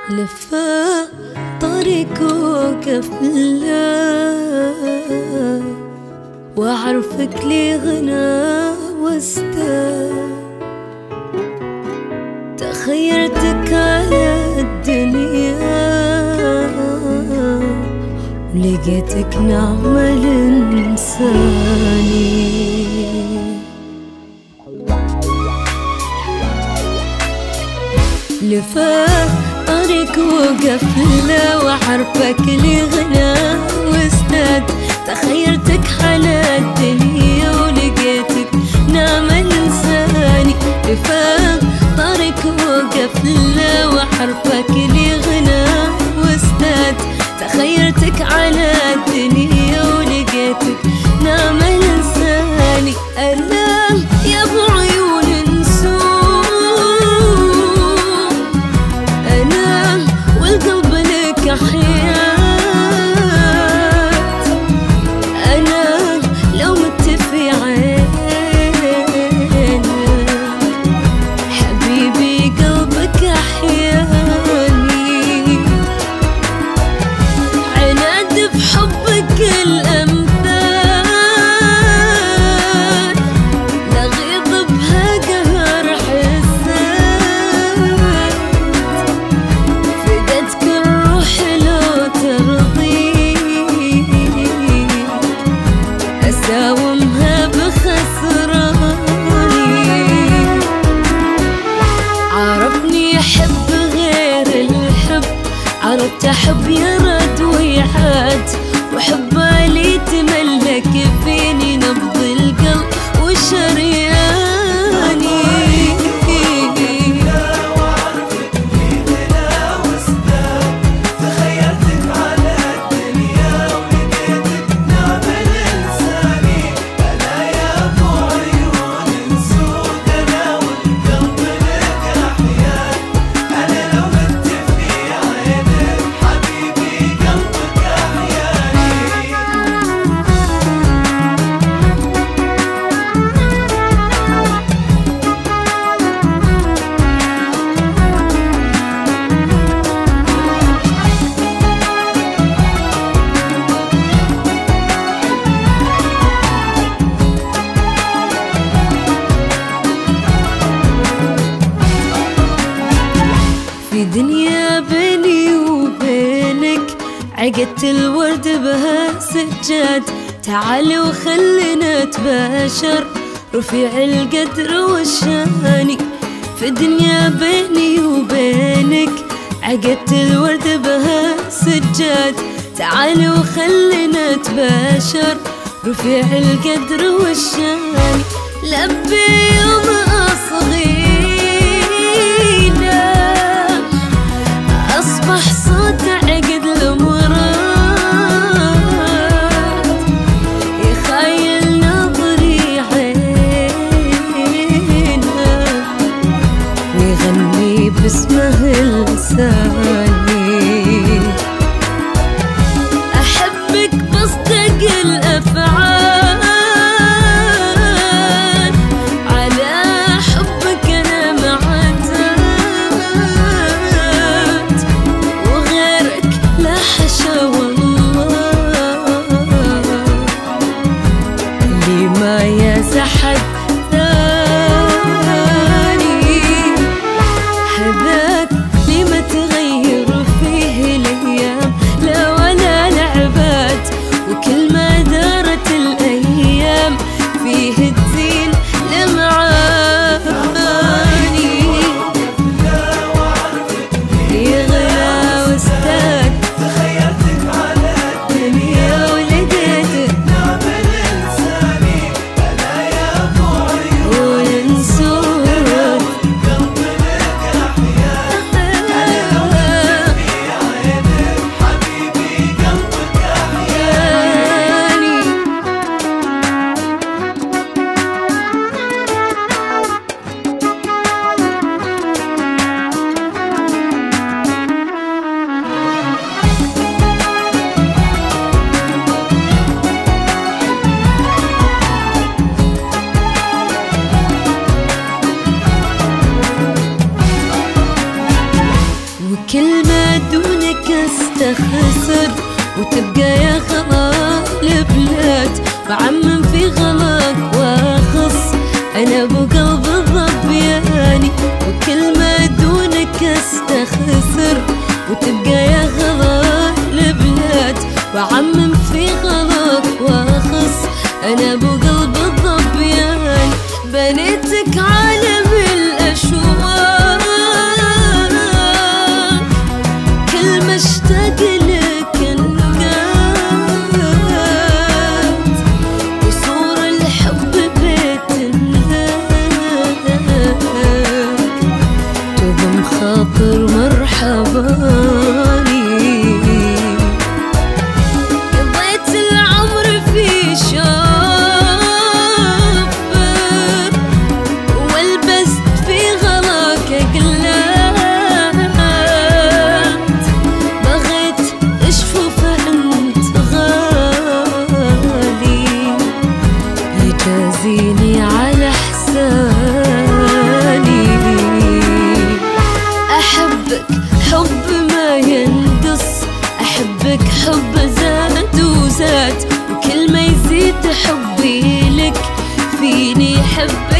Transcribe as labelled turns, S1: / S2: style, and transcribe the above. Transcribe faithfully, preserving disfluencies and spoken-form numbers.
S1: لفا طريق وقف لا وأعرفك لي غنى واستا تخيرتك على الدنيا ولقيتك نعمة الإنساني. لفا طريق وقف لا وأعرفك لي غنى واستاد تخيرتك على الدنيا ولقيتك نعمة الإنساني. لفا طريق وقف لا وأعرفك لي غنى واستاد تخيرتك على الدنيا ولقيتك نعمة الإنساني. أنا يا أبو عيون نسوم أنا والقلب لك حياة أنا لو مت في عينك حبيبي قلبك أحياني. عناد بحبك الأمثال لغيظ بها قهر حسان فدتك الروح لو ترضي أساومها بخسراني. عرفني أحب غير الحب عرفت أحب يرد ويعاد وحب علي تملك فيني نبض القلب وشرياني.
S2: وعرفك لي غنى واستاد تخيرتك على الدنيا ولقيتك نعمة الإنساني. أنا يا أبو عيون نسود أنا والقلب لك أحيان أنا لو مت في عينك حبيبي قلبك أحياني.
S1: في دنيا بيني وبينك عقدت الورد بها سجاد تعال وخلنا نتباشر رفيع القدر والشاني. في دنيا بيني وبينك عقدت الورد بها سجاد تعال وخلنا نتباشر رفيع القدر والشاني. لبي يوم أصغينا أصبح صوت عقد المراد يخيل نظري عينه ويغني باسمه لساني. أحبك بصدق الأفعال على حبك أنا معتاد وغيرك لا حشا والله اللي ما يزحد ثاني. هذاك اللي ما تغير فيه الأيام لا ولا لعبات وكل ما دارت الأيام فيه تزين لمعاني. يغلى واستاد
S2: تخيرتك على
S1: الدنيا ولقيتك
S2: نعمة الإنساني. أنا يا أبو
S1: استخسر وتبقى يا غالي بلاد وعمم في غلاك واخص. انا ابو قلب الظبياني وكل ما دونك استخسر وتبقى يا غالي بلاد وعمم في غلاك واخص. انا ابو قلب الظبياني بنيتك عالم الاشواق كل ما اشتاق لك انقاد وصور الحب بيت النهاد تضم خاطر مرحباني. قضيت العمر في شوفك والبست في غلاك قلات بغيت اشوف انت غالي يجازيني على حساني. احبك حب ما ينقص احبك حب زاد وزاد وكل ما يزيد حبي لك فيني حبك